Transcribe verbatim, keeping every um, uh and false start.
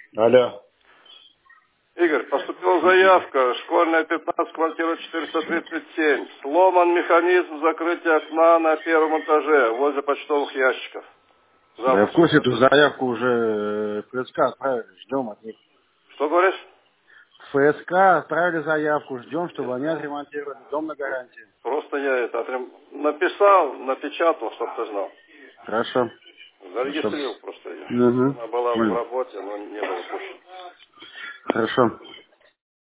Алло. Игорь, поступила заявка, школьная пятнадцать, квартира четыреста тридцать семь. Сломан механизм закрытия окна на первом этаже, возле почтовых ящиков. Да я в Завтра курсе, сюда. эту заявку уже в ФСК отправили, ждем от них. Что говоришь? В ФСК отправили заявку, ждем, чтобы они отремонтировали дом на гарантии. Просто я это отрем... написал, напечатал, чтобы ты знал. Хорошо. Хорошо. Зарегистрировал просто ее. Угу. Она была в Понял. работе, но не было пущена. Хорошо.